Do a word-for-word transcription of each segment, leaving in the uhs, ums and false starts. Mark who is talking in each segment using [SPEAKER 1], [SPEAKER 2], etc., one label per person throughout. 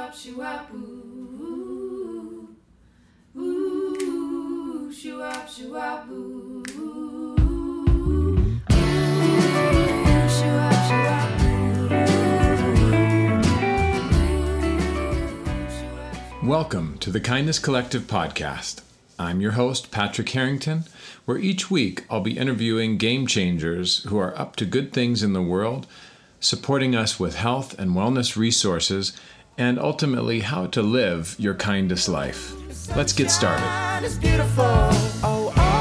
[SPEAKER 1] Shoo-wop, shoo-wop, ooh, ooh, shoo-wop, shoo-wop, ooh, ooh, shoo-wop, shoo-wop, ooh.
[SPEAKER 2] Welcome to the Kindness Collective podcast. I'm your host, Patrick Harrington, where each week I'll be interviewing game changers who are up to good things in the world, supporting us with health and wellness resources, and ultimately how to live your kindest life. Let's get started.
[SPEAKER 1] It's beautiful. Oh, oh,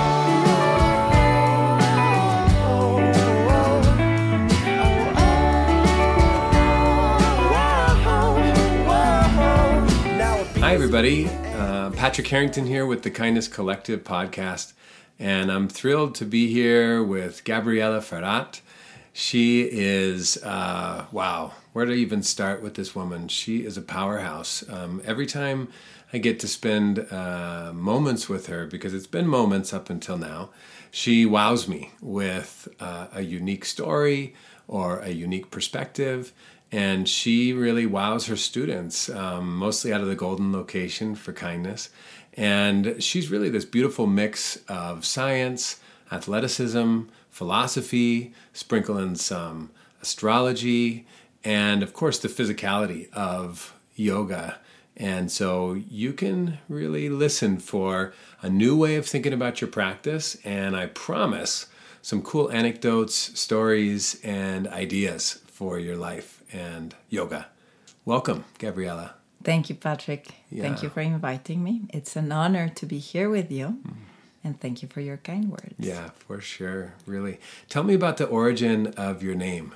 [SPEAKER 3] Hi, everybody. Uh, Patrick Harrington here with the Kindness Collective podcast, and I'm thrilled to be here with Gabriela Ferrat. She is, uh, wow, where to even start with this woman? She is a powerhouse. Um, every time I get to spend uh, moments with her, because it's been moments up until now, she wows me with uh, a unique story or a unique perspective. And she really wows her students, um, mostly out of the Golden Location for Kindness. And she's really this beautiful mix of science, athleticism, philosophy, sprinkle in some astrology, and of course the physicality of yoga. And so you can really listen for a new way of thinking about your practice. And I promise some cool anecdotes, stories, and ideas for your life and yoga. Welcome, Gabriela.
[SPEAKER 4] Thank you, Patrick.
[SPEAKER 3] Yeah.
[SPEAKER 4] Thank you for inviting me. It's an honor to be here with you. Mm. And thank you for your kind words.
[SPEAKER 3] Yeah, for sure. Really. Tell me about the origin of your name.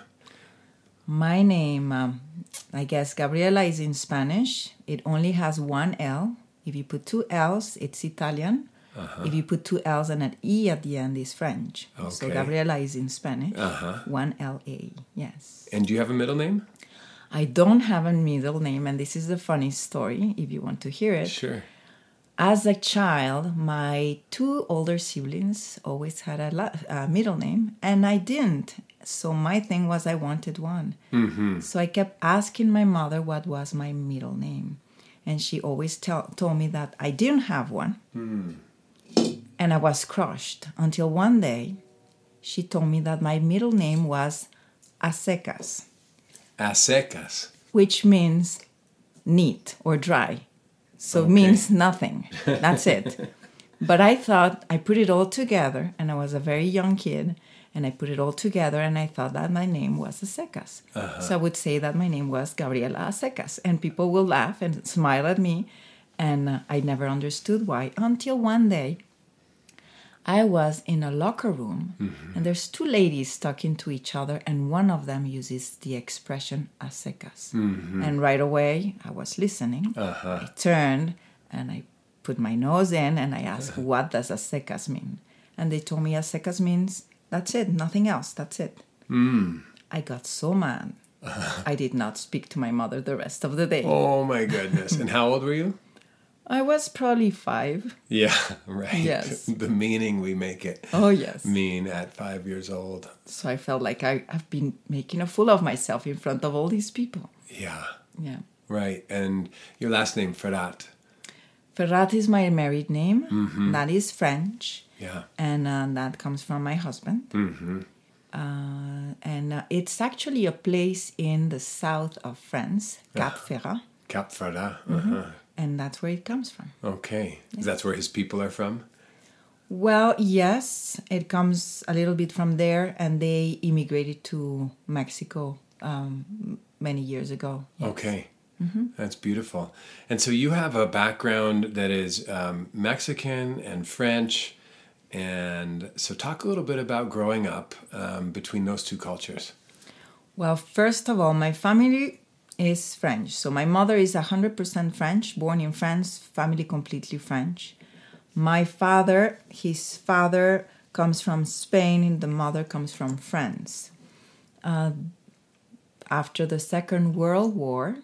[SPEAKER 4] My name, um, I guess Gabriela is in Spanish. It only has one L. If you put two L's, it's Italian. Uh-huh. If you put two L's and an E at the end, it's French.
[SPEAKER 3] Okay.
[SPEAKER 4] So Gabriela is in Spanish.
[SPEAKER 3] Uh-huh.
[SPEAKER 4] One L A, yes.
[SPEAKER 3] And do you have a middle name?
[SPEAKER 4] I don't have a middle name, and this is a funny story, if you want to hear it.
[SPEAKER 3] Sure.
[SPEAKER 4] As a child, my two older siblings always had a, la- a middle name, and I didn't. So my thing was I wanted one.
[SPEAKER 3] Mm-hmm.
[SPEAKER 4] So I kept asking my mother what was my middle name. And she always tell, told me that I didn't have one.
[SPEAKER 3] Mm.
[SPEAKER 4] And I was crushed until one day she told me that my middle name was A Secas.
[SPEAKER 3] A secas.
[SPEAKER 4] Which means neat or dry. So
[SPEAKER 3] Okay.
[SPEAKER 4] it means nothing. That's it. But I thought, I put it all together, and I was a very young kid, and I put it all together, and I thought that my name was A Secas.
[SPEAKER 3] Uh-huh.
[SPEAKER 4] So I would say that my name was Gabriela A Secas, and people will laugh and smile at me, and uh, I never understood why, until one day, I was in a locker room, mm-hmm. and there's two ladies talking to each other, and one of them uses the expression A Secas.
[SPEAKER 3] Mm-hmm.
[SPEAKER 4] And right away, I was listening.
[SPEAKER 3] Uh-huh.
[SPEAKER 4] I turned, and I put my nose in, and I asked, uh-huh. what does A Secas mean? And they told me A Secas means, that's it, nothing else, that's it.
[SPEAKER 3] Mm.
[SPEAKER 4] I got so mad. Uh-huh. I did not speak to my mother the rest of the day.
[SPEAKER 3] Oh, my goodness. And how old were you?
[SPEAKER 4] I was probably five.
[SPEAKER 3] Yeah, right.
[SPEAKER 4] Yes.
[SPEAKER 3] The meaning we make it.
[SPEAKER 4] Oh, yes.
[SPEAKER 3] Mean at five years old.
[SPEAKER 4] So I felt like I, I've been making a fool of myself in front of all these people.
[SPEAKER 3] Yeah.
[SPEAKER 4] Yeah.
[SPEAKER 3] Right. And your last name, Ferrat.
[SPEAKER 4] Ferrat is my married name.
[SPEAKER 3] Mm-hmm.
[SPEAKER 4] That is French.
[SPEAKER 3] Yeah.
[SPEAKER 4] And uh, that comes from my husband.
[SPEAKER 3] Mm-hmm.
[SPEAKER 4] Uh, and uh, it's actually a place in the south of France, Cap Ferrat.
[SPEAKER 3] Cap Ferrat. Uh-huh.
[SPEAKER 4] Mm-hmm. And that's where it comes from.
[SPEAKER 3] Okay.
[SPEAKER 4] Yeah.
[SPEAKER 3] That's where his people are from?
[SPEAKER 4] Well, yes. It comes a little bit from there, and they immigrated to Mexico um, many years ago. Yes.
[SPEAKER 3] Okay.
[SPEAKER 4] Mm-hmm.
[SPEAKER 3] That's beautiful. And so you have a background that is um, Mexican and French. And so talk a little bit about growing up um, between those two cultures.
[SPEAKER 4] Well, first of all, my family is French. So my mother is one hundred percent French, born in France, family completely French. My father, his father comes from Spain, and the mother comes from France. Uh, after the Second World War,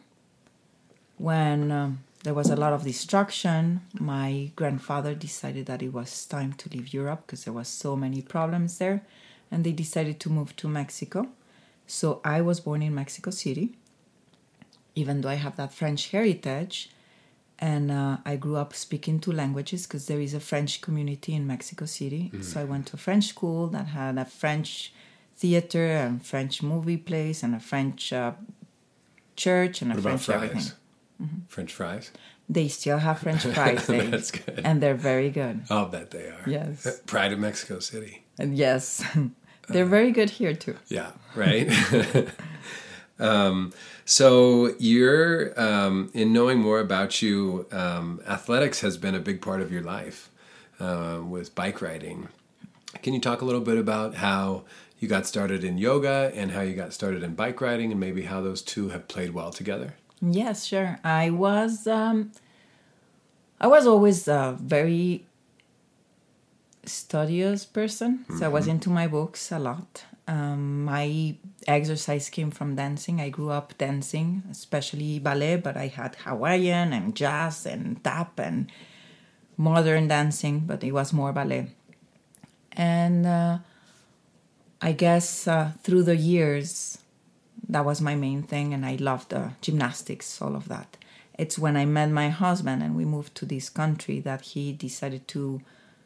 [SPEAKER 4] when um, there was a lot of destruction, my grandfather decided that it was time to leave Europe because there was so many problems there, and they decided to move to Mexico. So I was born in Mexico City. even though I have that French heritage. And uh, I grew up speaking two languages because there is a French community in Mexico City.
[SPEAKER 3] Mm.
[SPEAKER 4] So I went to a French school that had a French theater and French movie place and a French uh, church and a
[SPEAKER 3] What about
[SPEAKER 4] French
[SPEAKER 3] fries?
[SPEAKER 4] everything.
[SPEAKER 3] French fries?
[SPEAKER 4] They still have French fries, they-
[SPEAKER 3] That's good.
[SPEAKER 4] and they're very good.
[SPEAKER 3] I'll bet they are.
[SPEAKER 4] Yes.
[SPEAKER 3] Pride of Mexico City.
[SPEAKER 4] And yes, they're very good here too.
[SPEAKER 3] Yeah, right? um, so you're, um, in knowing more about you, um, athletics has been a big part of your life uh, with bike riding. Can you talk a little bit about how you got started in yoga and how you got started in bike riding and maybe how those two have played well together?
[SPEAKER 4] Yes, sure. I was um, I was always a very studious person, so I was into my books a lot. Um, my exercise came from dancing. I grew up dancing, especially ballet, but I had Hawaiian and jazz and tap and modern dancing, but it was more ballet. And uh, I guess uh, through the years, that was my main thing, and I loved uh, gymnastics, all of that. It's when I met my husband and we moved to this country that he decided to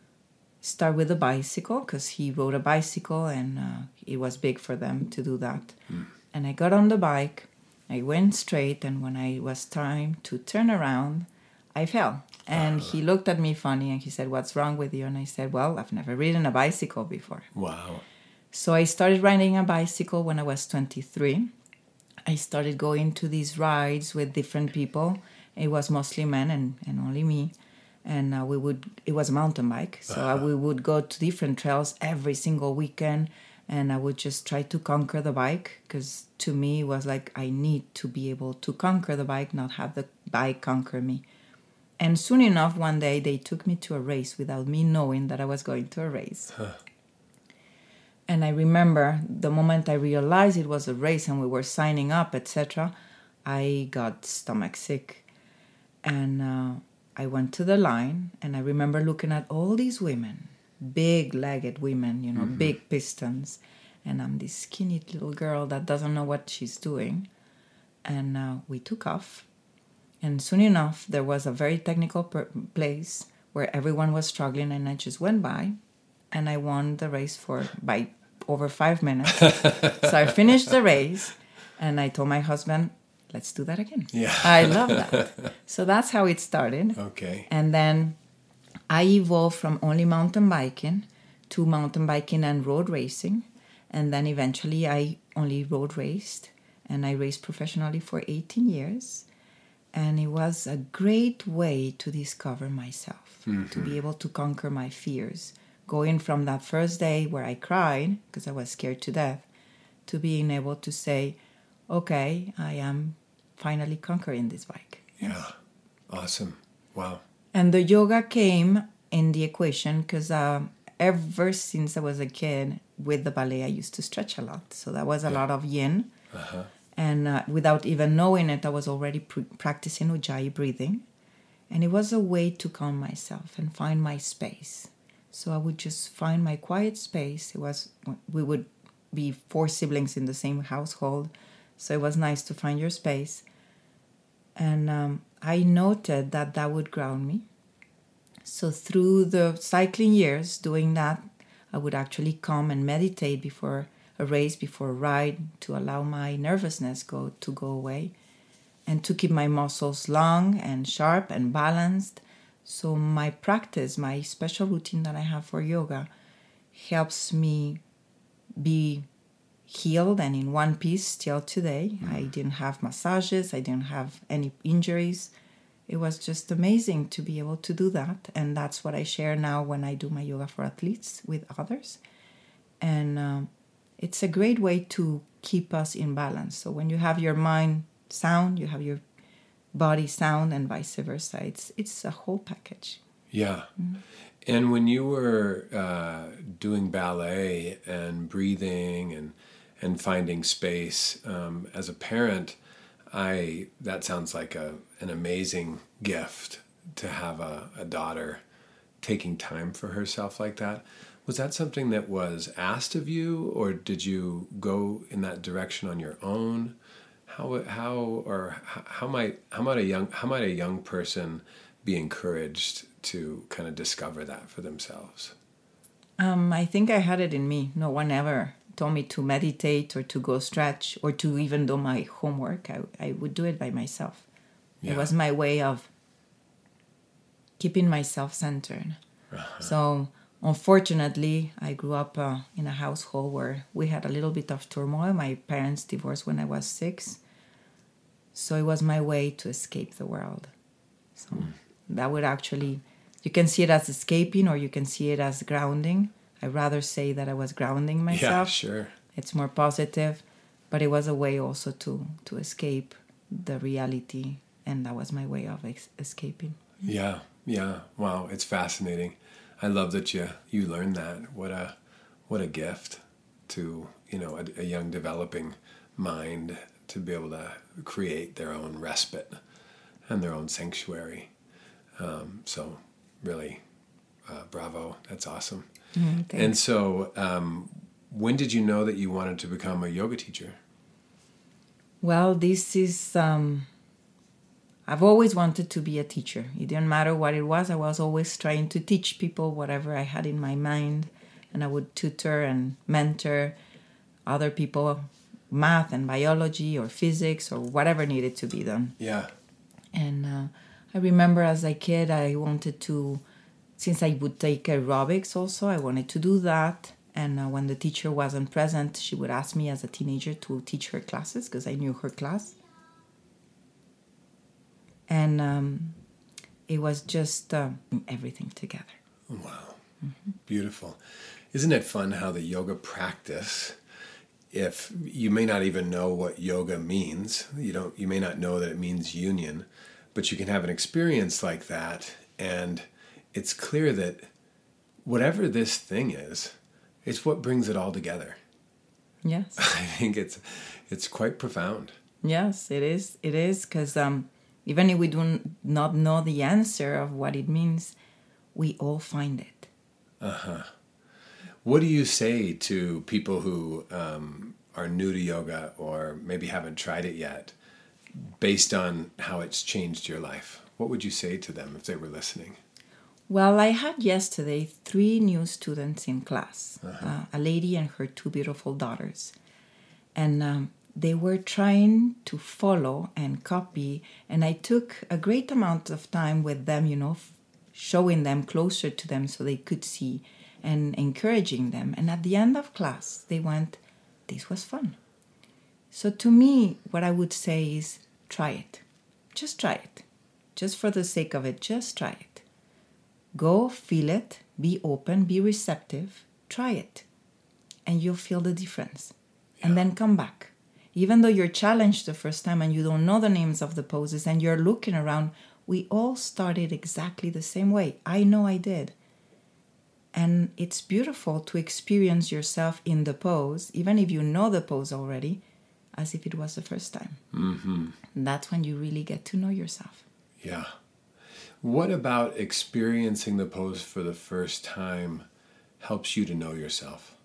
[SPEAKER 4] start with a bicycle because he rode a bicycle and uh, it was big for them to do that. Mm. And I got on the bike, I went straight, and when I was time to turn around, I fell. And uh, he looked at me funny and he said, "What's wrong with you?" And I said, "Well, I've never ridden a bicycle before."
[SPEAKER 3] Wow.
[SPEAKER 4] So I started riding a bicycle when I was twenty-three. I started going to these rides with different people. It was mostly men and, and only me. And uh, we would, it was a mountain bike. So uh-huh. I, we would go to different trails every single weekend. And I would just try to conquer the bike. Because to me, it was like, I need to be able to conquer the bike, not have the bike conquer me. And soon enough, one day, they took me to a race without me knowing that I was going to a race. Huh. And I remember the moment I realized it was a race and we were signing up, et cetera, I got stomach sick. And uh, I went to the line, and I remember looking at all these women, big-legged women, you know, mm-hmm. big pistons. And I'm this skinny little girl that doesn't know what she's doing. And uh, we took off. And soon enough, there was a very technical per- place where everyone was struggling, and I just went by. And I won the race for by over five minutes. So I finished the race, and I told my husband, let's do that again.
[SPEAKER 3] Yeah.
[SPEAKER 4] I love that. So that's how it started.
[SPEAKER 3] Okay.
[SPEAKER 4] And then I evolved from only mountain biking to mountain biking and road racing. And then eventually I only road raced, and I raced professionally for eighteen years. And it was a great way to discover myself, mm-hmm. to be able to conquer my fears. Going from that first day where I cried because I was scared to death, to being able to say, okay, I am finally conquering this bike.
[SPEAKER 3] Yeah. Awesome. Wow.
[SPEAKER 4] And the yoga came in the equation because uh, ever since I was a kid with the ballet, I used to stretch a lot. So that was a yeah. lot of yin. Uh-huh. And uh, without even knowing it, I was already pr- practicing Ujjayi breathing. And it was a way to calm myself and find my space. So I would just find my quiet space. It was, we would be four siblings in the same household. So it was nice to find your space. And um, I noted that that would ground me. So through the cycling years, doing that, I would actually come and meditate before a race, before a ride, to allow my nervousness go to go away and to keep my muscles long and sharp and balanced. So my practice, my special routine that I have for yoga helps me be healed and in one piece still today. Mm. I didn't have massages. I didn't have any injuries. It was just amazing to be able to do that. And that's what I share now when I do my yoga for athletes with others. And um, it's a great way to keep us in balance. So when you have your mind sound, you have your body sound, and vice versa. It's it's a whole package.
[SPEAKER 3] Yeah. Mm-hmm. And when you were uh, doing ballet and breathing and and finding space, um, as a parent, I that sounds like a an amazing gift to have a, a daughter taking time for herself like that. Was that something that was asked of you, or did you go in that direction on your own? how how or h- how might how might a young how might a young person be encouraged to kind of discover that for themselves?
[SPEAKER 4] Um, I think I had it in me. No one ever told me to meditate or to go stretch or to even do my homework. I, I would do it by myself.
[SPEAKER 3] Yeah.
[SPEAKER 4] It was my way of keeping myself centered.
[SPEAKER 3] Uh-huh.
[SPEAKER 4] So, unfortunately, I grew up uh, in a household where we had a little bit of turmoil. My parents divorced when I was six. So, it was my way to escape the world. So,
[SPEAKER 3] Mm.
[SPEAKER 4] that would actually, you can see it as escaping or you can see it as grounding. I'd rather say that I was grounding
[SPEAKER 3] Yeah,
[SPEAKER 4] myself.
[SPEAKER 3] sure.
[SPEAKER 4] It's more positive, but it was a way also to, to escape the reality. And that was my way of ex- escaping.
[SPEAKER 3] Yeah, yeah. Wow, it's fascinating. I love that you you learned that. What a what a gift to, you know, a, a young developing mind to be able to create their own respite and their own sanctuary. Um, so really, uh, bravo. That's awesome.
[SPEAKER 4] Mm, thank
[SPEAKER 3] And so, um, when did you know that you wanted to become a yoga teacher?
[SPEAKER 4] Well, this is, um, I've always wanted to be a teacher. It didn't matter what it was. I was always trying to teach people whatever I had in my mind. And I would tutor and mentor other people, math and biology or physics or whatever needed to be done.
[SPEAKER 3] Yeah.
[SPEAKER 4] And uh, I remember as a kid, I wanted to, since I would take aerobics also, I wanted to do that. And uh, when the teacher wasn't present, she would ask me as a teenager to teach her classes because I knew her class. And um, it was just uh, everything together.
[SPEAKER 3] Wow. Beautiful. Isn't it fun how the yoga practice, if you may not even know what yoga means, you don't you may not know that it means union, but you can have an experience like that and it's clear that whatever this thing is, it's what brings it all together.
[SPEAKER 4] Yes.
[SPEAKER 3] I think it's it's quite profound.
[SPEAKER 4] Yes, it is. It is because um, even if we do not know the answer of what it means, we all find it.
[SPEAKER 3] Uh-huh. What do you say to people who um, are new to yoga or maybe haven't tried it yet, based on how it's changed your life? What would you say to them if they were listening?
[SPEAKER 4] Well, I had yesterday three new students in class, uh-huh. uh, a lady and her two beautiful daughters. And um, they were trying to follow and copy. And I took a great amount of time with them, you know, f- showing them closer to them so they could see and encouraging them. And at the end of class, they went, this was fun. So to me, what I would say is try it. Just try it. Just for the sake of it, just try it. Go, feel it, be open, be receptive, try it. And you'll feel the difference. Yeah. And then come back. Even though you're challenged the first time and you don't know the names of the poses and you're looking around, we all started exactly the same way. I know I did. And it's beautiful to experience yourself in the pose, even if you know the pose already, as if it was the first time.
[SPEAKER 3] Mm-hmm.
[SPEAKER 4] And that's when you really get to know yourself.
[SPEAKER 3] Yeah. What about experiencing the pose for the first time helps you to know yourself?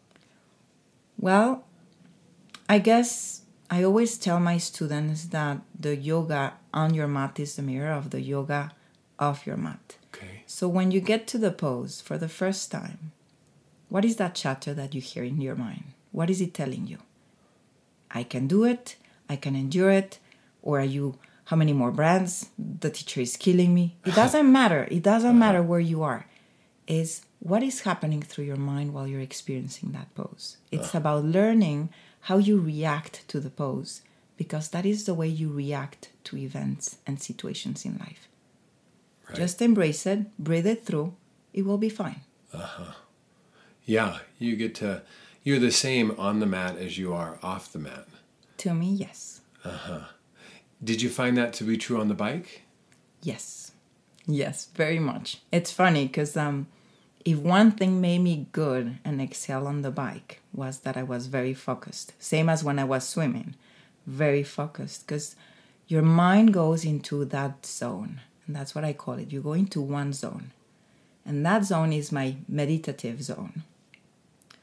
[SPEAKER 4] Well, I guess I always tell my students that the yoga on your mat is the mirror of the yoga off your mat.
[SPEAKER 3] Okay.
[SPEAKER 4] So when you get to the pose for the first time, what is that chatter that you hear in your mind? What is it telling you? I can do it, I can endure it, or are you, how many more brands? The teacher is killing me. It doesn't matter. It doesn't matter where you are. It's what is happening through your mind while you're experiencing that pose. It's uh. about learning how you react to the pose, because that is the way you react to events and situations in life. Right. Just embrace it, breathe it through, it will be fine.
[SPEAKER 3] Uh-huh. Yeah, you get to, you're the same on the mat as you are off the mat.
[SPEAKER 4] To me, yes.
[SPEAKER 3] Uh-huh. Did you find that to be true on the bike?
[SPEAKER 4] Yes. Yes, very much. It's funny because um, if one thing made me good and excel on the bike was that I was very focused. Same as when I was swimming. Very focused because your mind goes into that zone. And that's what I call it. You go into one zone. And that zone is my meditative zone,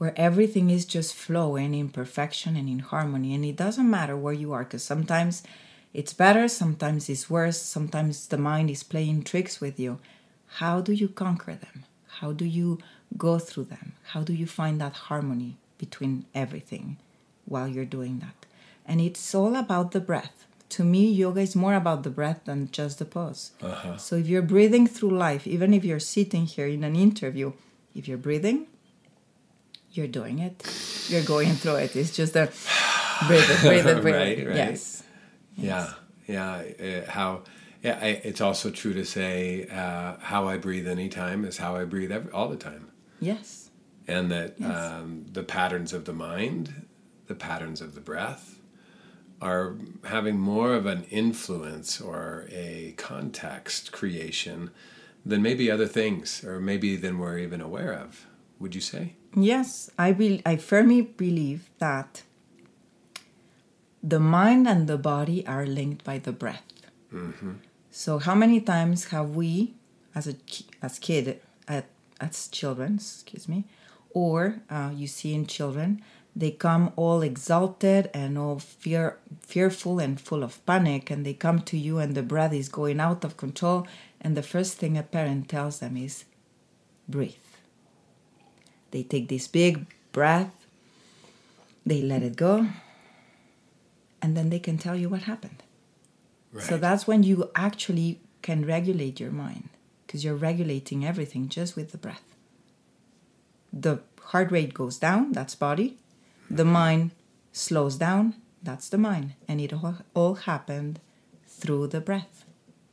[SPEAKER 4] where everything is just flowing in perfection and in harmony. And it doesn't matter where you are, because sometimes it's better, sometimes it's worse, sometimes the mind is playing tricks with you. How do you conquer them? How do you go through them? How do you find that harmony between everything while you're doing that? And it's all about the breath. To me, yoga is more about the breath than just the pose.
[SPEAKER 3] Uh-huh.
[SPEAKER 4] So if you're breathing through life, even if you're sitting here in an interview, if you're breathing, you're doing it. You're going through it. It's just a breathe it, breathe it, breathe it.
[SPEAKER 3] Right, right.
[SPEAKER 4] Yes.
[SPEAKER 3] Yeah, yeah. Uh, how? Yeah, I, it's also true to say uh, how I breathe anytime is how I breathe every, all the time,
[SPEAKER 4] Yes.
[SPEAKER 3] and that
[SPEAKER 4] Yes.
[SPEAKER 3] um, the patterns of the mind, the patterns of the breath, are having more of an influence or a context creation than maybe other things, or maybe than we're even aware of. Would you say?
[SPEAKER 4] Yes, I be, I firmly believe that the mind and the body are linked by the breath.
[SPEAKER 3] Mm-hmm.
[SPEAKER 4] So how many times have we, as a ki- as kid, at, as children, excuse me, or uh, you see in children, they come all exalted and all fear, fearful and full of panic, and they come to you and the breath is going out of control, and the first thing a parent tells them is, breathe. They take this big breath, they let it go, and then they can tell you what happened.
[SPEAKER 3] Right.
[SPEAKER 4] So that's when you actually can regulate your mind, because you're regulating everything just with the breath. The heart rate goes down, that's body. The mind slows down, that's the mind. And it all, all happened through the breath.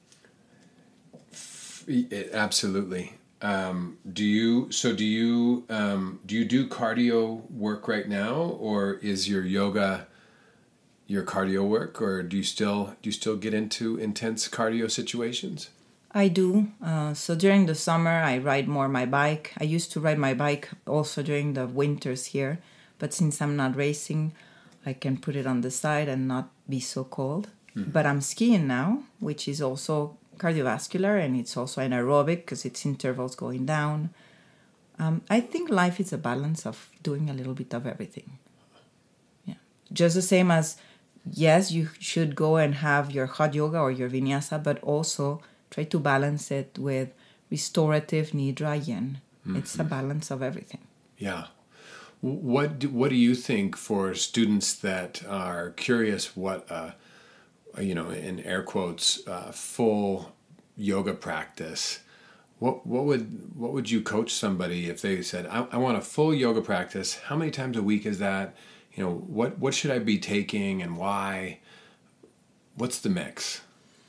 [SPEAKER 3] It, absolutely. Um, do you? So do you? Um, do you do cardio work right now, or is your yoga your cardio work, or do you still do you still get into intense cardio situations?
[SPEAKER 4] I do. Uh, so during the summer, I ride more my bike. I used to ride my bike also during the winters here, but since I'm not racing, I can put it on the side and not be so cold. Mm-hmm. But I'm skiing now, which is also cardiovascular, and it's also anaerobic because it's intervals going down. Um, I think life is a balance of doing a little bit of everything. Yeah, just the same as, yes, you should go and have your hot yoga or your vinyasa, but also try to balance it with restorative nidra yin. Mm-hmm. It's a balance of everything.
[SPEAKER 3] Yeah. What do, what do you think for students that are curious what a, you know, in air quotes, uh, full yoga practice? What what would what would you coach somebody if they said, I, I want a full yoga practice? How many times a week is that? You know, what what should I be taking and why? What's the mix?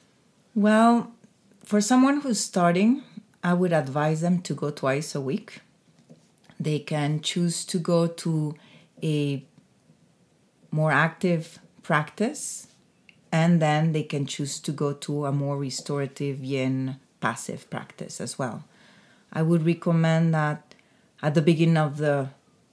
[SPEAKER 4] Well, for someone who's starting, I would advise them to go twice a week. They can choose to go to a more active practice, and then they can choose to go to a more restorative yin passive practice as well. I would recommend that at the beginning of the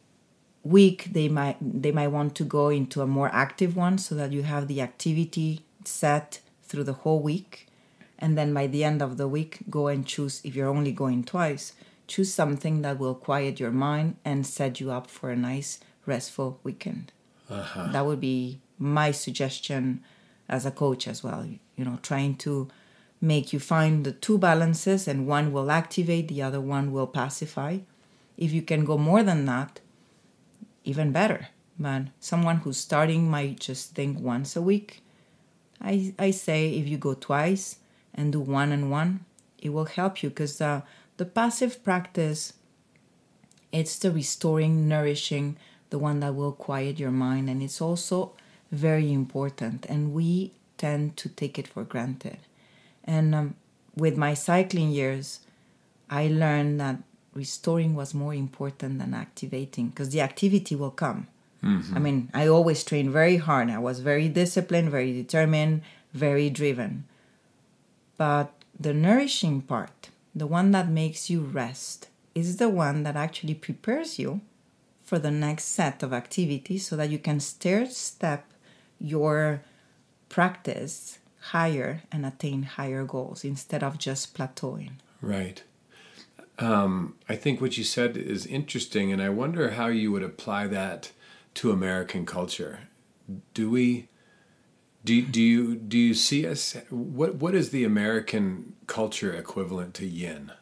[SPEAKER 4] week, they might they might want to go into a more active one so that you have the activity set through the whole week. And then by the end of the week, go and choose, if you're only going twice, choose something that will quiet your mind and set you up for a nice, restful weekend. Uh-huh. That would be my suggestion as a coach as well. You know, trying to make you find the two balances, and one will activate, the other one will pacify. If you can go more than that, even better. But someone who's starting might just think once a week. I, I say if you go twice and do one and one, it will help you, because uh, the passive practice, it's the restoring, nourishing, the one that will quiet your mind, and it's also very important, and we tend to take it for granted. And um, with my cycling years, I learned that restoring was more important than activating, because the activity will come. Mm-hmm. I mean, I always trained very hard. I was very disciplined, very determined, very driven. But the nourishing part, the one that makes you rest, is the one that actually prepares you for the next set of activities so that you can stair step your practice higher and attain higher goals instead of just plateauing.
[SPEAKER 3] Right. um, I think what you said is interesting, and I wonder how you would apply that to American culture. Do we? Do do you do you see us? What what is the American culture equivalent to yin?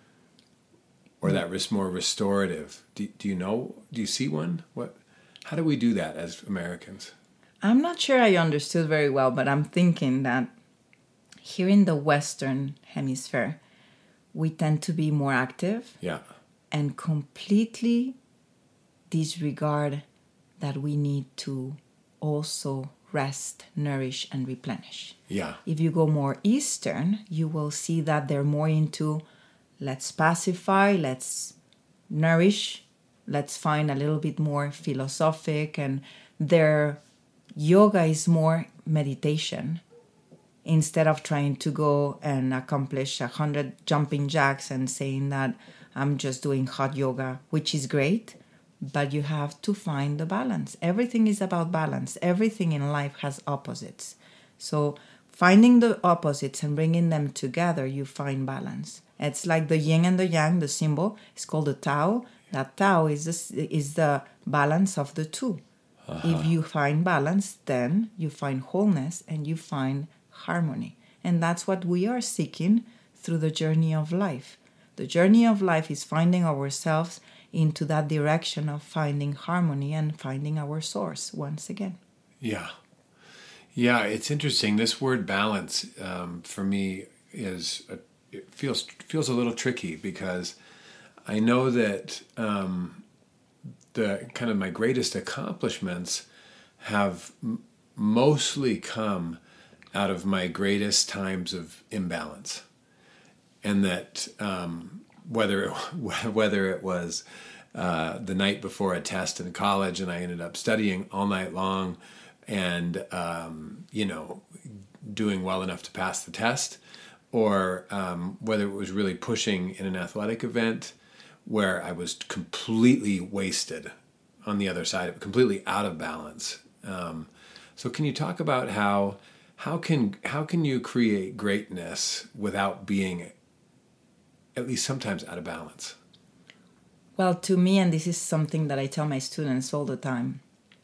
[SPEAKER 3] Or that res- more restorative? Do do you know? Do you see one? What? How do we do that as Americans?
[SPEAKER 4] I'm not sure I understood very well, but I'm thinking that here in the Western Hemisphere, we tend to be more active
[SPEAKER 3] Yeah.
[SPEAKER 4] and completely disregard that we need to also rest, nourish, and replenish.
[SPEAKER 3] Yeah.
[SPEAKER 4] If you go more Eastern, you will see that they're more into let's pacify, let's nourish, let's find a little bit more philosophic, and their yoga is more meditation instead of trying to go and accomplish a hundred jumping jacks and saying that I'm just doing hot yoga, which is great, but you have to find the balance. Everything is about balance. Everything in life has opposites. So finding the opposites and bringing them together, you find balance. It's like the yin and the yang, the symbol. It's called the Tao. That Tao is the, is the balance of the two. Uh-huh. If you find balance, then you find wholeness and you find harmony. And that's what we are seeking through the journey of life. The journey of life is finding ourselves into that direction of finding harmony and finding our source once again.
[SPEAKER 3] Yeah. Yeah, it's interesting. This word balance um, for me is, a, it feels feels a little tricky because I know that um, the kind of my greatest accomplishments have m- mostly come out of my greatest times of imbalance. And that um, whether it, whether it was uh, the night before a test in college and I ended up studying all night long and, um, you know, doing well enough to pass the test, or um, whether it was really pushing in an athletic event where I was completely wasted on the other side, completely out of balance. Um, so can you talk about how how can how can you create greatness without being at least sometimes out of balance?
[SPEAKER 4] Well, to me, and this is something that I tell my students all the time,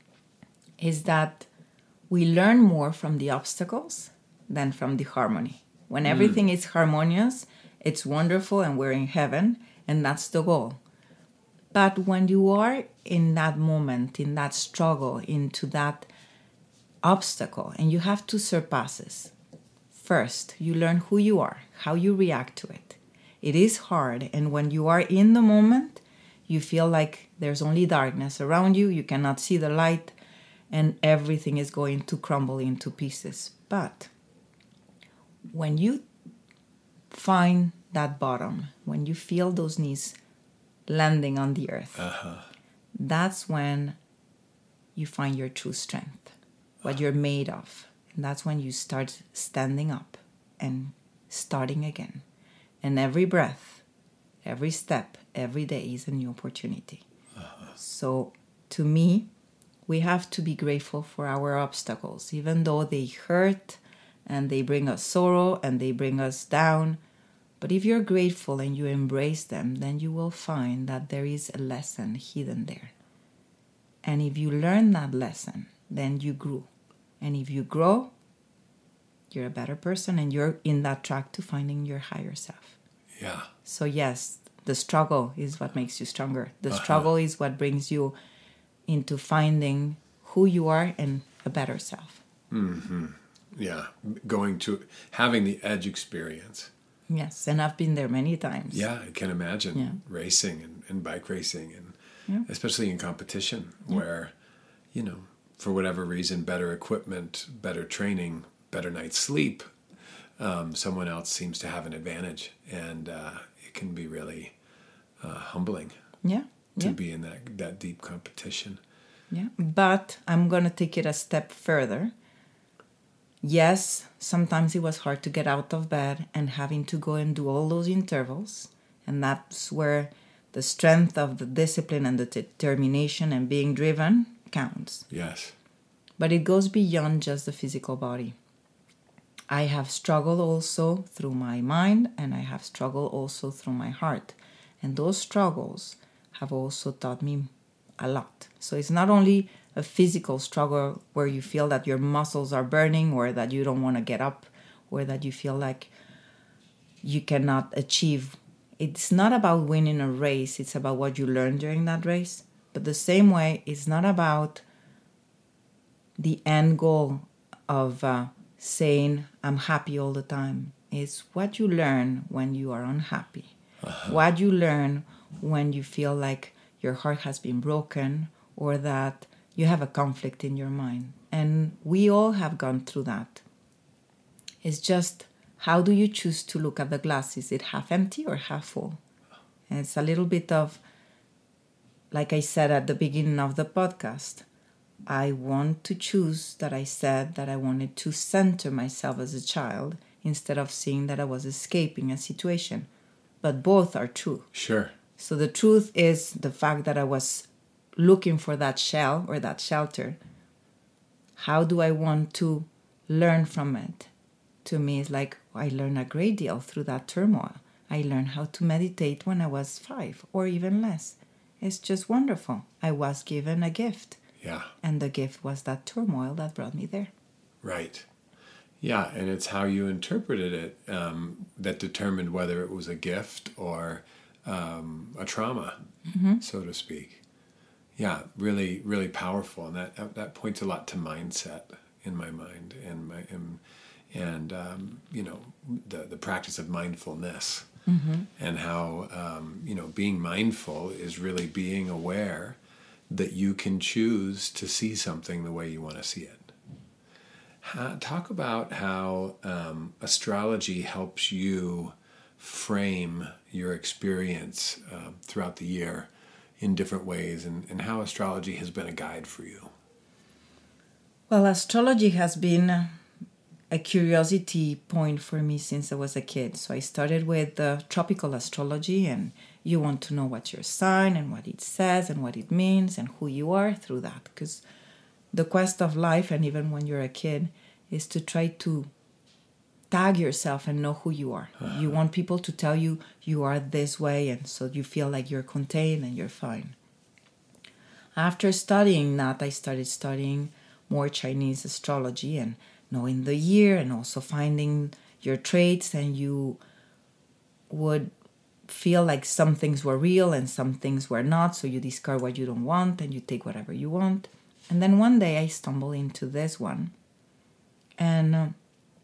[SPEAKER 4] is that we learn more from the obstacles than from the harmony. When everything mm. is harmonious, it's wonderful and we're in heaven, and that's the goal. But when you are in that moment, in that struggle, into that obstacle, and you have to surpass it, first, you learn who you are, how you react to it. It is hard, and when you are in the moment, you feel like there's only darkness around you, you cannot see the light, and everything is going to crumble into pieces. But when you find that bottom, when you feel those knees landing on the earth, uh-huh. that's when you find your true strength, what you're made of. And that's when you start standing up and starting again. And every breath, every step, every day is a new opportunity. Uh-huh. So to me, we have to be grateful for our obstacles, even though they hurt and they bring us sorrow and they bring us down. But if you're grateful and you embrace them, then you will find that there is a lesson hidden there. And if you learn that lesson, then you grew. And if you grow, you're a better person and you're in that track to finding your higher self.
[SPEAKER 3] Yeah.
[SPEAKER 4] So yes, the struggle is what makes you stronger. The
[SPEAKER 3] uh-huh.
[SPEAKER 4] struggle is what brings you into finding who you are and a better self.
[SPEAKER 3] Mm-hmm. Yeah. Going to having the edge experience.
[SPEAKER 4] Yes, and I've been there many times.
[SPEAKER 3] Yeah, I can imagine
[SPEAKER 4] yeah.
[SPEAKER 3] racing and, and bike racing, and
[SPEAKER 4] yeah.
[SPEAKER 3] especially in competition yeah. where, you know, for whatever reason, better equipment, better training, better night's sleep, um, someone else seems to have an advantage, and uh, it can be really uh, humbling.
[SPEAKER 4] Yeah.
[SPEAKER 3] To
[SPEAKER 4] yeah.
[SPEAKER 3] be in that that deep competition.
[SPEAKER 4] Yeah, but I'm gonna take it a step further. Yes, sometimes it was hard to get out of bed and having to go and do all those intervals. And that's where the strength of the discipline and the determination and being driven counts.
[SPEAKER 3] Yes.
[SPEAKER 4] But it goes beyond just the physical body. I have struggled also through my mind, and I have struggled also through my heart. And those struggles have also taught me a lot. So it's not only a physical struggle where you feel that your muscles are burning or that you don't want to get up or that you feel like you cannot achieve. It's not about winning a race. It's about what you learn during that race. But the same way, it's not about the end goal of uh, saying, I'm happy all the time. It's what you learn when you are unhappy. Uh-huh. What you learn when you feel like your heart has been broken or that you have a conflict in your mind. And we all have gone through that. It's just, how do you choose to look at the glass? Is it half empty or half full? And it's a little bit of, like I said at the beginning of the podcast, I want to choose that I said that I wanted to center myself as a child instead of seeing that I was escaping a situation. But both are true.
[SPEAKER 3] Sure.
[SPEAKER 4] So the truth is the fact that I was looking for that shell or that shelter. How do I want to learn from it? To me, it's like I learned a great deal through that turmoil. I learned how to meditate when I was five or even less. It's just wonderful. I was given a gift.
[SPEAKER 3] Yeah.
[SPEAKER 4] And the gift was that turmoil that brought me there.
[SPEAKER 3] Right. Yeah, and it's how you interpreted it um, that determined whether it was a gift or um, a trauma, mm-hmm. so to speak. Yeah, really, really powerful, and that that points a lot to mindset in my mind, and my and, and um, you know the the practice of mindfulness, mm-hmm. and how um, you know being mindful is really being aware that you can choose to see something the way you want to see it. How, talk about how um, astrology helps you frame your experience uh, throughout the year in different ways, and, and how astrology has been a guide for you.
[SPEAKER 4] Well, astrology has been a curiosity point for me since I was a kid. So I started with uh, tropical astrology, and you want to know what's your sign and what it says and what it means and who you are through that. Because the quest of life, and even when you're a kid, is to try to tag yourself and know who you are. Uh-huh. You want people to tell you you are this way, and so you feel like you're contained and you're fine. After studying that, I started studying more Chinese astrology and knowing the year and also finding your traits, and you would feel like some things were real and some things were not, so you discard what you don't want and you take whatever you want. And then one day I stumbled into this one, and uh,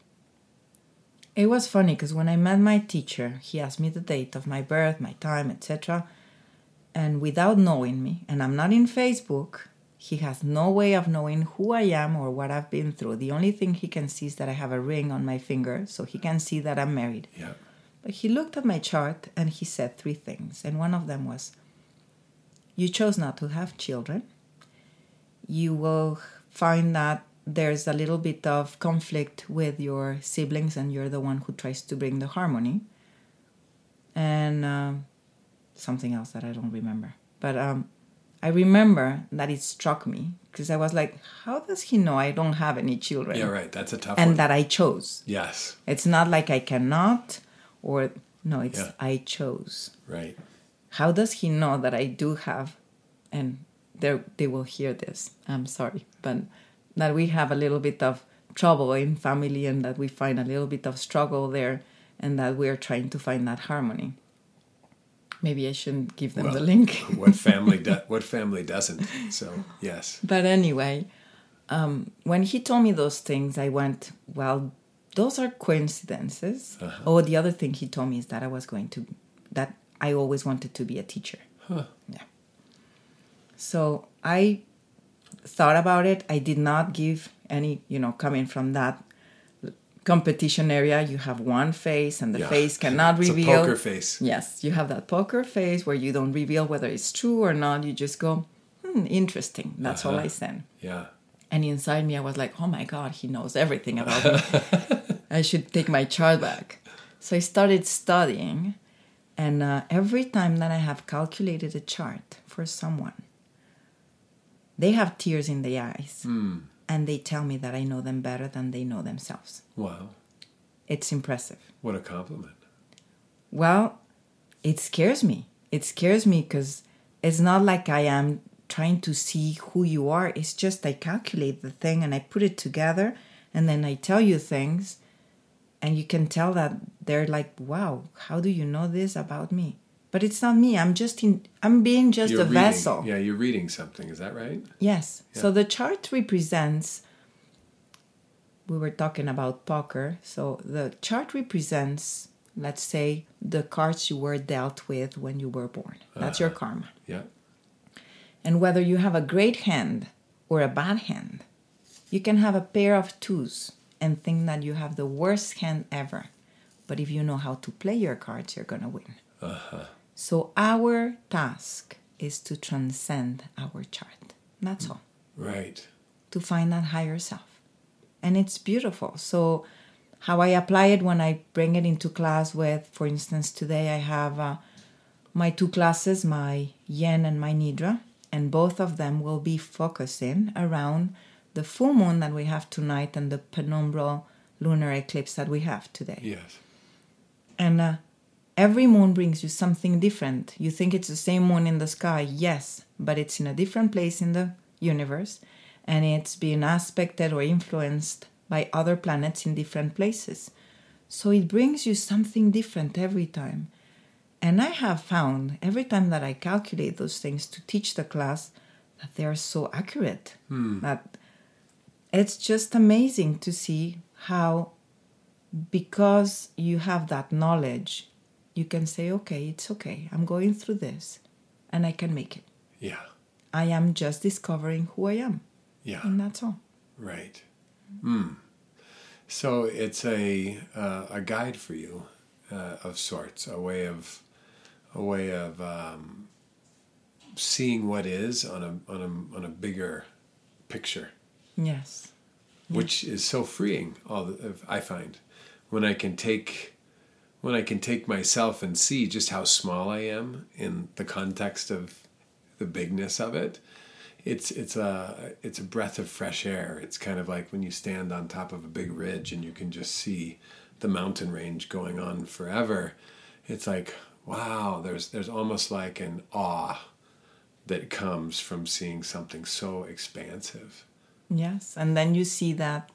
[SPEAKER 4] it was funny because when I met my teacher, he asked me the date of my birth, my time, et cetera. And without knowing me, and I'm not in Facebook, he has no way of knowing who I am or what I've been through. The only thing he can see is that I have a ring on my finger, so he can see that I'm married.
[SPEAKER 3] Yeah.
[SPEAKER 4] But he looked at my chart and he said three things. And one of them was, you chose not to have children. You will find that there's a little bit of conflict with your siblings and you're the one who tries to bring the harmony. And uh, something else that I don't remember. But um, I remember that it struck me because I was like, how does he know I don't have any children?
[SPEAKER 3] Yeah, right. That's a tough
[SPEAKER 4] and
[SPEAKER 3] one.
[SPEAKER 4] that I chose.
[SPEAKER 3] Yes.
[SPEAKER 4] It's not like I cannot or no, it's
[SPEAKER 3] Yeah.
[SPEAKER 4] I chose.
[SPEAKER 3] Right.
[SPEAKER 4] How does he know that I do have, and they they will hear this, I'm sorry, but that we have a little bit of trouble in family and that we find a little bit of struggle there and that we're trying to find that harmony. Maybe I shouldn't give them
[SPEAKER 3] well,
[SPEAKER 4] the link.
[SPEAKER 3] what family do- what family doesn't? So, yes.
[SPEAKER 4] But anyway, um, when he told me those things, I went, well, those are coincidences. Uh-huh. Oh, the other thing he told me is that I was going to, that I always wanted to be a teacher.
[SPEAKER 3] Huh.
[SPEAKER 4] Yeah. So I thought about it. I did not give any, you know, coming from that competition area, you have one face and the
[SPEAKER 3] Yeah.
[SPEAKER 4] face cannot
[SPEAKER 3] It's
[SPEAKER 4] reveal.
[SPEAKER 3] a poker face.
[SPEAKER 4] Yes, you have that poker face where you don't reveal whether it's true or not. You just go, hmm, interesting. That's
[SPEAKER 3] Uh-huh.
[SPEAKER 4] all I said.
[SPEAKER 3] Yeah.
[SPEAKER 4] And inside me, I was like, oh my God, he knows everything about me. I should take my chart back. So I started studying. And uh, every time that I have calculated a chart for someone, they have tears in their eyes.
[SPEAKER 3] Mm.
[SPEAKER 4] And they tell me that I know them better than they know themselves.
[SPEAKER 3] Wow.
[SPEAKER 4] It's impressive.
[SPEAKER 3] What a compliment.
[SPEAKER 4] Well, it scares me. it scares me because it's not like I am trying to see who you are. It's just I calculate the thing and I put it together and then I tell you things and you can tell that they're like, wow, how do you know this about me? But it's not me. I'm just in, I'm being just
[SPEAKER 3] You're
[SPEAKER 4] a
[SPEAKER 3] reading,
[SPEAKER 4] vessel.
[SPEAKER 3] Yeah, you're reading something. Is that right?
[SPEAKER 4] Yes.
[SPEAKER 3] Yeah.
[SPEAKER 4] So the chart represents, we were talking about poker. So the chart represents, let's say, the cards you were dealt with when you were born. That's your karma.
[SPEAKER 3] Yeah.
[SPEAKER 4] And whether you have a great hand or a bad hand, you can have a pair of twos and think that you have the worst hand ever. But if you know how to play your cards, you're going to win.
[SPEAKER 3] Uh-huh.
[SPEAKER 4] So our task is to transcend our chart. That's all.
[SPEAKER 3] Right.
[SPEAKER 4] To find that higher self. And it's beautiful. So how I apply it when I bring it into class with, for instance, today I have uh, my two classes, my Yen and my Nidra, and both of them will be focusing around the full moon that we have tonight and the penumbral lunar eclipse that we have today.
[SPEAKER 3] Yes.
[SPEAKER 4] And uh, every moon brings you something different. You think it's the same moon in the sky, yes, but it's in a different place in the universe, and it's being aspected or influenced by other planets in different places. So it brings you something different every time. And I have found every time that I calculate those things to teach the class that they are so accurate.
[SPEAKER 3] Hmm.
[SPEAKER 4] That it's just amazing to see how, because you have that knowledge, you can say, okay, it's okay. I'm going through this and I can make it.
[SPEAKER 3] Yeah.
[SPEAKER 4] I am just discovering who I am.
[SPEAKER 3] Yeah.
[SPEAKER 4] And that's all.
[SPEAKER 3] Right. Hmm. So it's a uh, a guide for you uh, of sorts, a way of a way of um, seeing what is on a on a on a bigger picture,
[SPEAKER 4] Yes.
[SPEAKER 3] which is so freeing. All the, I find when I can take when I can take myself and see just how small I am in the context of the bigness of it. It's it's a it's a breath of fresh air. It's kind of like when you stand on top of a big ridge and you can just see the mountain range going on forever. It's like, wow, there's there's almost like an awe that comes from seeing something so expansive.
[SPEAKER 4] Yes. And then you see that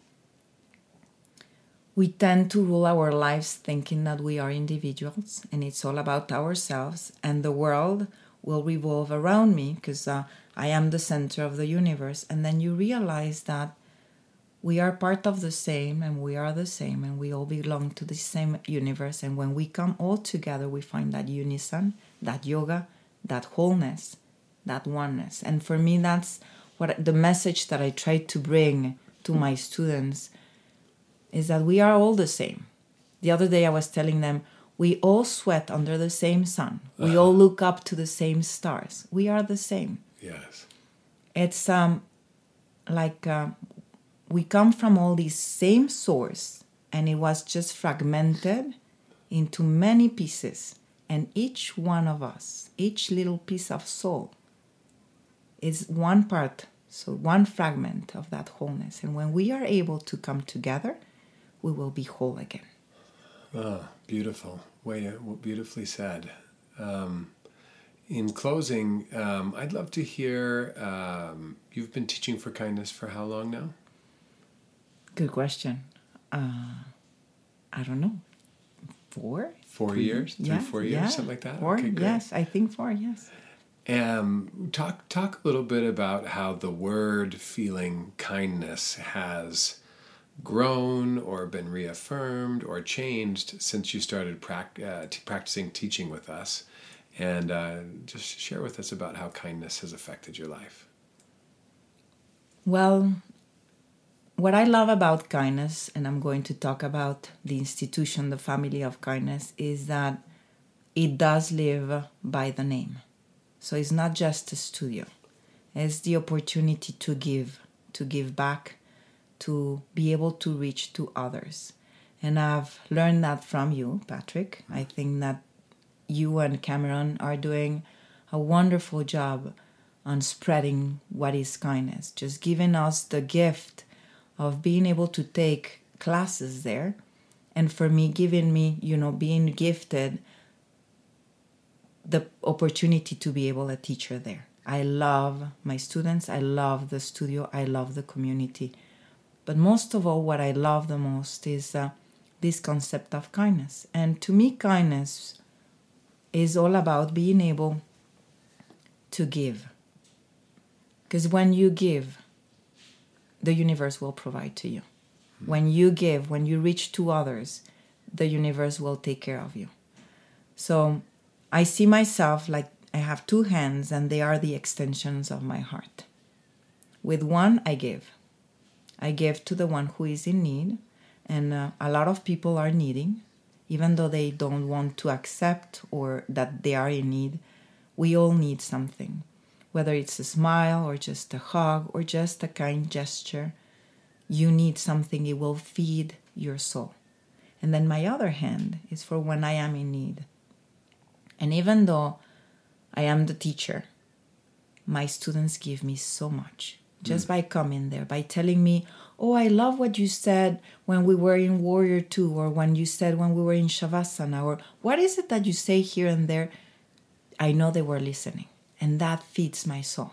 [SPEAKER 4] we tend to rule our lives thinking that we are individuals and it's all about ourselves and the world will revolve around me because uh, I am the center of the universe. And then you realize that we are part of the same and we are the same and we all belong to the same universe. And when we come all together, we find that unison, that yoga, that wholeness, that oneness. And for me, that's what the message that I try to bring to my students is that we are all the same. The other day I was telling them, we all sweat under the same sun. We
[SPEAKER 3] Uh-huh.
[SPEAKER 4] all look up to the same stars. We are the same.
[SPEAKER 3] Yes.
[SPEAKER 4] It's um, like uh, we come from all these same source, and it was just fragmented into many pieces. And each one of us, each little piece of soul, is one part, so one fragment of that wholeness. And when we are able to come together, we will be whole again.
[SPEAKER 3] Oh, beautiful. Way to, beautifully said. Um, in closing, um, I'd love to hear, um, you've been teaching for kindness for how long now?
[SPEAKER 4] Good question. Uh, I don't know. Four?
[SPEAKER 3] Four
[SPEAKER 4] Three?
[SPEAKER 3] years? Three,
[SPEAKER 4] Yeah,
[SPEAKER 3] four years?
[SPEAKER 4] yeah.
[SPEAKER 3] Something like that?
[SPEAKER 4] Four,
[SPEAKER 3] Okay, great.
[SPEAKER 4] yes. I think four, yes.
[SPEAKER 3] Um, talk talk a little bit about how the word feeling kindness has grown or been reaffirmed or changed since you started prac- uh, t- practicing teaching with us, and uh, just share with us about how kindness has affected your life.
[SPEAKER 4] Well, what I love about kindness, and I'm going to talk about the institution, the family of kindness, is that it does live by the name. So it's not just a studio. It's the opportunity to give, to give back, to be able to reach to others. And I've learned that from you, Patrick. I think that you and Cameron are doing a wonderful job on spreading what is kindness, just giving us the gift of being able to take classes there. And for me, giving me, you know, being gifted the opportunity to be able to teach her there. I love my students. I love the studio. I love the community. But most of all, what I love the most is uh, this concept of kindness. And to me, kindness is all about being able to give. Because when you give, the universe will provide to you. When you give, when you reach to others, the universe will take care of you. So I see myself like I have two hands and they are the extensions of my heart. With one, I give. I give to the one who is in need. And uh, a lot of people are needing, even though they don't want to accept or that they are in need. We all need something, whether it's a smile or just a hug or just a kind gesture. You need something, it will feed your soul. And then my other hand is for when I am in need. And even though I am the teacher, my students give me so much. Just mm. by coming there, by telling me, oh, I love what you said when we were in Warrior two, or when you said when we were in Shavasana, or what is it that you say here and there? I know they were listening, and that feeds my soul.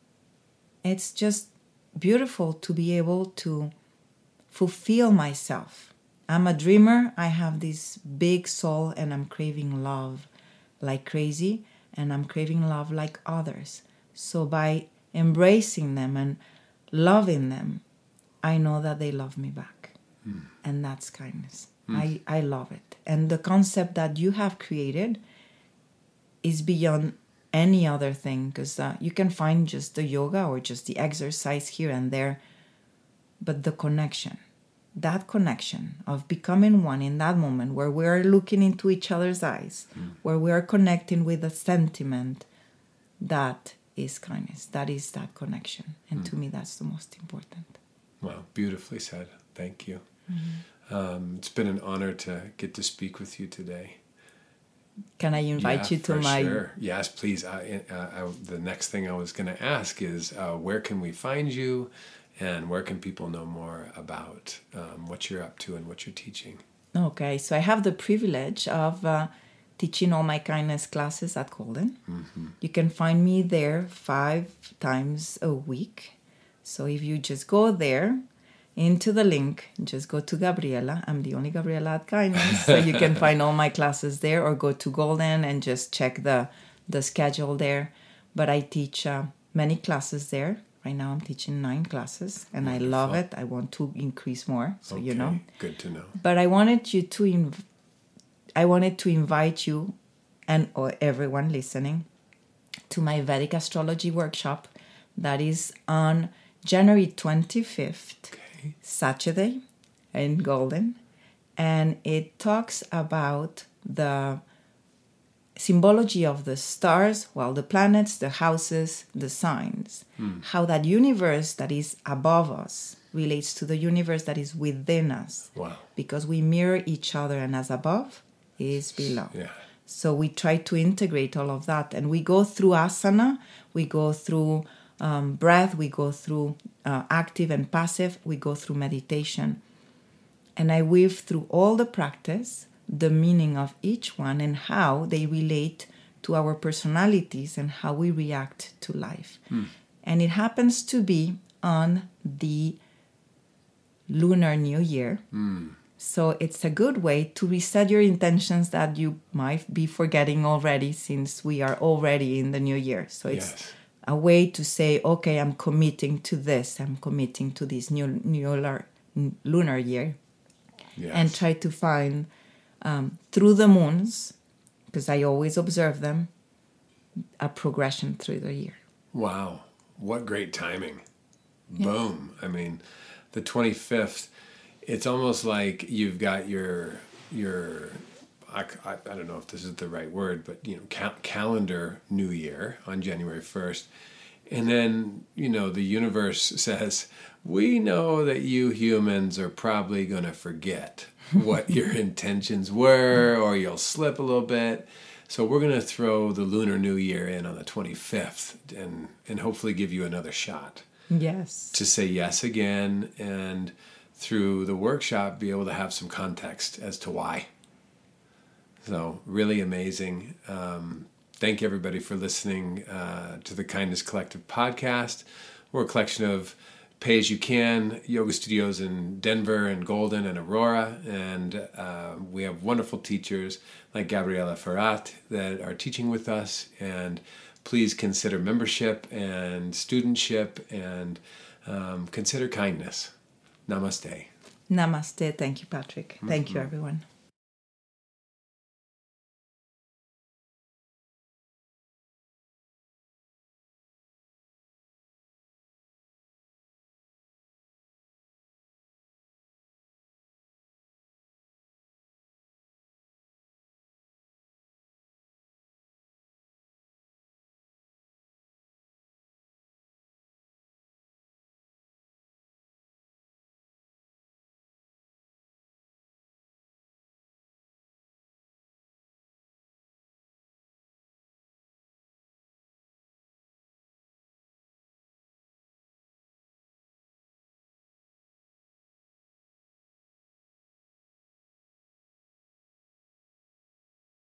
[SPEAKER 4] It's just beautiful to be able to fulfill myself. I'm a dreamer. I have this big soul, and I'm craving love like crazy, and I'm craving love like others. So by embracing them and loving them, I know that they love me back. Mm. And that's kindness. Mm. I, I love it. And the concept that you have created is beyond any other thing, because uh, you can find just the yoga or just the exercise here and there, but the connection, that connection of becoming one in that moment where we are looking into each other's eyes, mm. where we are connecting with a sentiment, that is kindness. That is that connection. And mm. to me, that's the most important.
[SPEAKER 3] Wow, beautifully said. Thank you.
[SPEAKER 4] Mm-hmm.
[SPEAKER 3] Um, it's been an honor to get to speak with you today.
[SPEAKER 4] Can I invite
[SPEAKER 3] yeah,
[SPEAKER 4] you to
[SPEAKER 3] for
[SPEAKER 4] my...
[SPEAKER 3] Sure. Yes, please. I, uh, I, the next thing I was going to ask is uh, where can we find you, and where can people know more about um, what you're up to and what you're teaching?
[SPEAKER 4] Okay, so I have the privilege of uh, teaching all my kindness classes at Golden. Mm-hmm. You can find me there five times a week. So if you just go there, into the link, just go to Gabriela. I'm the only Gabriela at Kindness. So you can find all my classes there, or go to Golden and just check the, the schedule there. But I teach uh, many classes there. Right now I'm teaching nine classes, and Wonderful. I love it. I want to increase more, so
[SPEAKER 3] okay.
[SPEAKER 4] you know.
[SPEAKER 3] Good to know.
[SPEAKER 4] But I wanted you to inv- I wanted to invite you and or everyone listening to my Vedic astrology workshop that is on January twenty-fifth, okay. Saturday in Golden. And it talks about the symbology of the stars, well, the planets, the houses, the signs, mm. how that universe that is above us relates to the universe that is within us.
[SPEAKER 3] Wow.
[SPEAKER 4] Because we mirror each other, and as above is below.
[SPEAKER 3] Yeah.
[SPEAKER 4] So we try to integrate all of that, and we go through asana, we go through um, breath, we go through uh, active and passive, we go through meditation. And I weave through all the practice, the meaning of each one, and how they relate to our personalities and how we react to life. Mm. And it happens to be on the Lunar New Year. Mm. So it's a good way to reset your intentions that you might be forgetting already, since we are already in the new year. So it's yes. a way to say, okay, I'm committing to this. I'm committing to this new, new lunar, lunar year. Yes. And try to find, um, through the moons, because I always observe them, a progression through the year.
[SPEAKER 3] Wow. What great timing. Yeah. Boom. I mean, the twenty-fifth, it's almost like you've got your, your I, I, I don't know if this is the right word, but, you know, cal- calendar new year on January first. And then, you know, the universe says, we know that you humans are probably going to forget what your intentions were, or you'll slip a little bit. So we're going to throw the Lunar New Year in on the twenty-fifth and, and hopefully give you another shot.
[SPEAKER 4] Yes.
[SPEAKER 3] To say yes again, and through the workshop be able to have some context as to why. So really amazing. Um, thank everybody for listening uh, to the Kindness Collective podcast. We're a collection of pay-as-you-can yoga studios in Denver and Golden and Aurora, and uh, we have wonderful teachers like Gabriela Ferrat that are teaching with us, and please consider membership and studentship, and um, consider kindness. Namaste.
[SPEAKER 4] Namaste. Thank you, Patrick. Thank you, everyone.